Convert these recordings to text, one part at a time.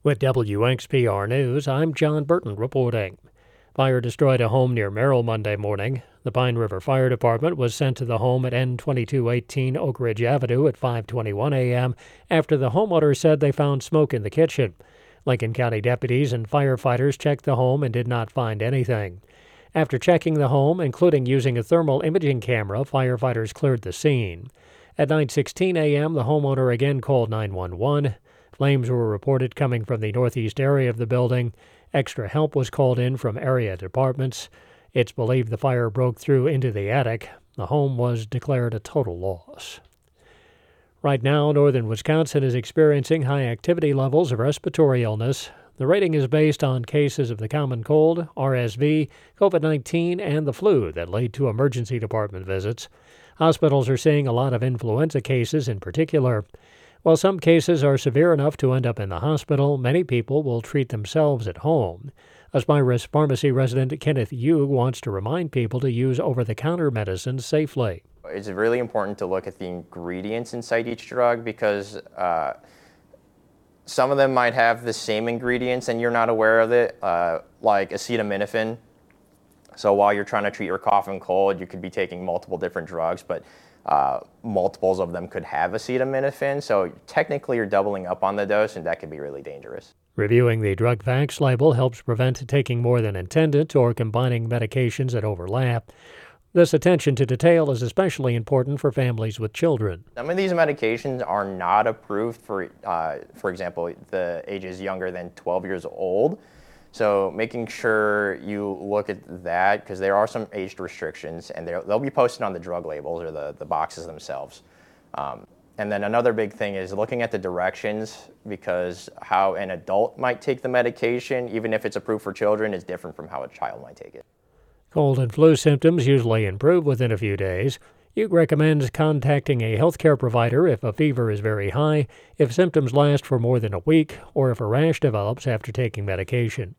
With WXPR News, I'm John Burton reporting. Fire destroyed a home near Merrill Monday morning. The Pine River Fire Department was sent to the home at N2218 Oak Ridge Avenue at 5:21 a.m. after the homeowner said they found smoke in the kitchen. Lincoln County deputies and firefighters checked the home and did not find anything. After checking the home, including using a thermal imaging camera, firefighters cleared the scene. At 9:16 a.m., the homeowner again called 911. Flames were reported coming from the northeast area of the building. Extra help was called in from area departments. It's believed the fire broke through into the attic. The home was declared a total loss. Right now, northern Wisconsin is experiencing high activity levels of respiratory illness. The rating is based on cases of the common cold, RSV, COVID-19, and the flu that lead to emergency department visits. Hospitals are seeing a lot of influenza cases in particular. While some cases are severe enough to end up in the hospital, many people will treat themselves at home. Aspirus Pharmacy resident Kenneth Hugh wants to remind people to use over-the-counter medicines safely. It's really important to look at the ingredients inside each drug because some of them might have the same ingredients and you're not aware of it, like acetaminophen. So while you're trying to treat your cough and cold, you could be taking multiple different drugs, but multiples of them could have acetaminophen. So technically you're doubling up on the dose, and that could be really dangerous. Reviewing the drug facts label helps prevent taking more than intended or combining medications that overlap. This attention to detail is especially important for families with children. Some of these medications are not approved for example, the ages younger than 12 years old. So making sure you look at that, because there are some age restrictions, and they'll be posted on the drug labels or the boxes themselves. And then another big thing is looking at the directions, because how an adult might take the medication, even if it's approved for children, is different from how a child might take it. Cold and flu symptoms usually improve within a few days. Hugh recommends contacting a healthcare provider if a fever is very high, if symptoms last for more than a week, or if a rash develops after taking medication.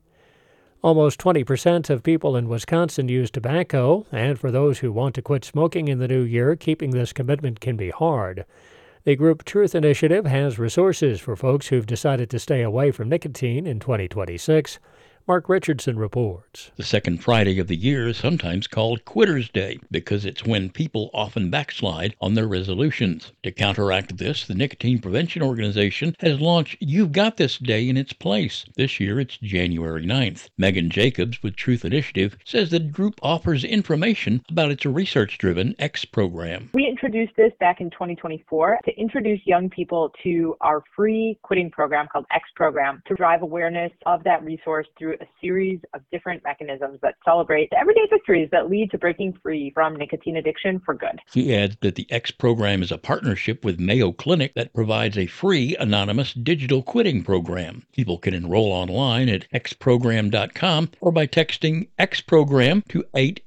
Almost 20% of people in Wisconsin use tobacco, and for those who want to quit smoking in the new year, keeping this commitment can be hard. The group Truth Initiative has resources for folks who've decided to stay away from nicotine in 2026. Mark Richardson reports. The second Friday of the year is sometimes called Quitter's Day because it's when people often backslide on their resolutions. To counteract this, the Nicotine Prevention Organization has launched You've Got This Day in its place. This year it's January 9th. Megan Jacobs with Truth Initiative says the group offers information about its research-driven X program. We introduced this back in 2024 to introduce young people to our free quitting program called X program to drive awareness of that resource through a series of different mechanisms that celebrate the everyday victories that lead to breaking free from nicotine addiction for good. She adds that the X program is a partnership with Mayo Clinic that provides a free anonymous digital quitting program. People can enroll online at xprogram.com or by texting X program to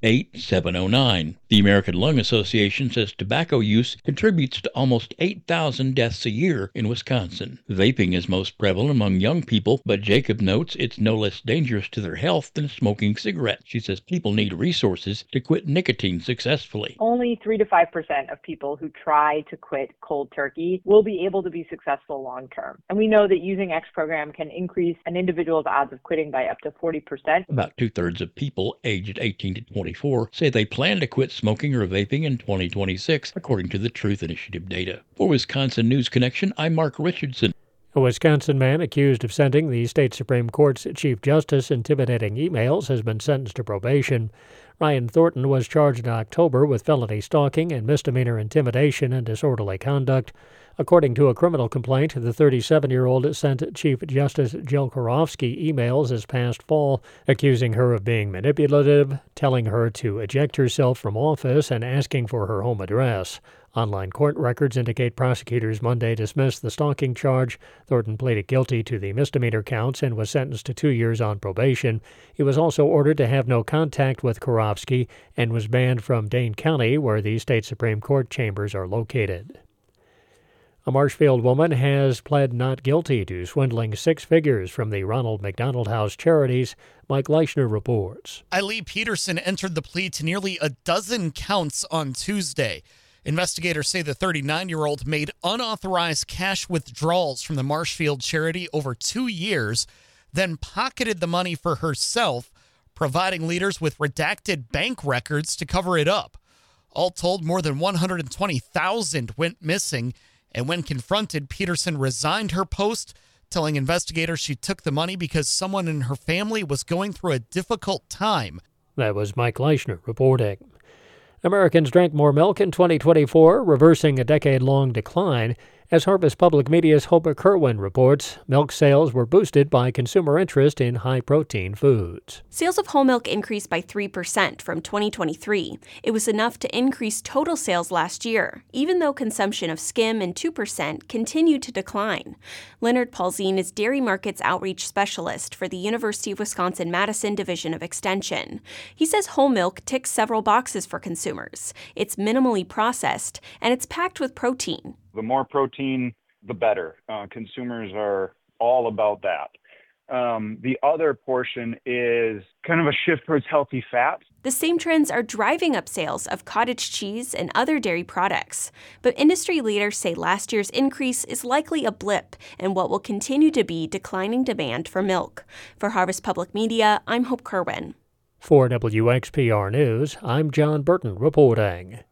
88709. The American Lung Association says tobacco use contributes to almost 8,000 deaths a year in Wisconsin. Vaping is most prevalent among young people, but Jacob notes it's no less dangerous to their health than smoking cigarettes. She says people need resources to quit nicotine successfully. Only 3 to 5% of people who try to quit cold turkey will be able to be successful long term. And we know that using X program can increase an individual's odds of quitting by up to 40%. About 2/3 of people aged 18 to 24 say they plan to quit smoking or vaping in 2026, according to the Truth Initiative data. For Wisconsin News Connection, I'm Mark Richardson. A Wisconsin man accused of sending the state Supreme Court's Chief Justice intimidating emails has been sentenced to probation. Ryan Thornton was charged in October with felony stalking and misdemeanor intimidation and disorderly conduct. According to a criminal complaint, the 37-year-old sent Chief Justice Jill Karofsky emails this past fall, accusing her of being manipulative, telling her to eject herself from office, and asking for her home address. Online court records indicate prosecutors Monday dismissed the stalking charge. Thornton pleaded guilty to the misdemeanor counts and was sentenced to 2 years on probation. He was also ordered to have no contact with Karofsky and was banned from Dane County, where the state Supreme Court chambers are located. A Marshfield woman has pled not guilty to swindling 6 figures from the Ronald McDonald House Charities. Mike Leichner reports. Eileen Peterson entered the plea to nearly a dozen counts on Tuesday. Investigators say the 39-year-old made unauthorized cash withdrawals from the Marshfield charity over 2 years, then pocketed the money for herself, providing leaders with redacted bank records to cover it up. All told, more than $120,000 went missing, and when confronted, Peterson resigned her post, telling investigators she took the money because someone in her family was going through a difficult time. That was Mike Leischner reporting. Americans drank more milk in 2024, reversing a decade-long decline. As Harvest Public Media's Hope Kerwin reports, milk sales were boosted by consumer interest in high-protein foods. Sales of whole milk increased by 3% from 2023. It was enough to increase total sales last year, even though consumption of skim and 2% continued to decline. Leonard Paulzine is Dairy Market's outreach specialist for the University of Wisconsin-Madison Division of Extension. He says whole milk ticks several boxes for consumers. It's minimally processed, and it's packed with protein. The more protein, the better. Consumers are all about that. The other portion is kind of a shift towards healthy fats. The same trends are driving up sales of cottage cheese and other dairy products. But industry leaders say last year's increase is likely a blip in what will continue to be declining demand for milk. For Harvest Public Media, I'm Hope Kerwin. For WXPR News, I'm John Burton reporting.